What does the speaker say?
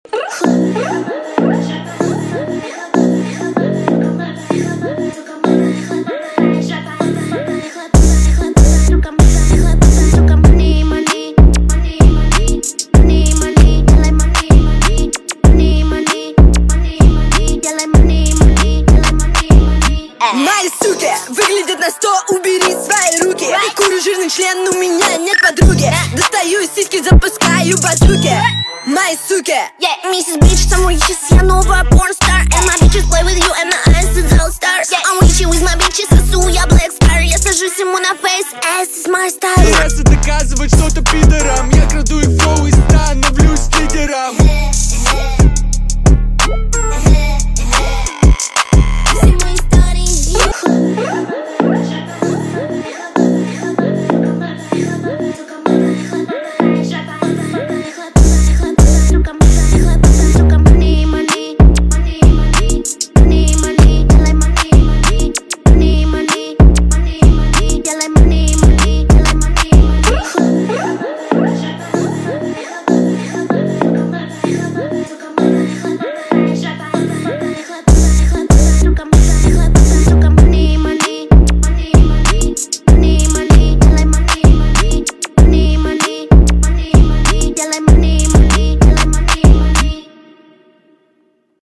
Мои суки выглядят на 100, убери свои руки. Курю жирный член, у меня нет подруги. Достаю из сиськи, запускаю базуки. Мои суки. Миссис Бич, самую счастливую.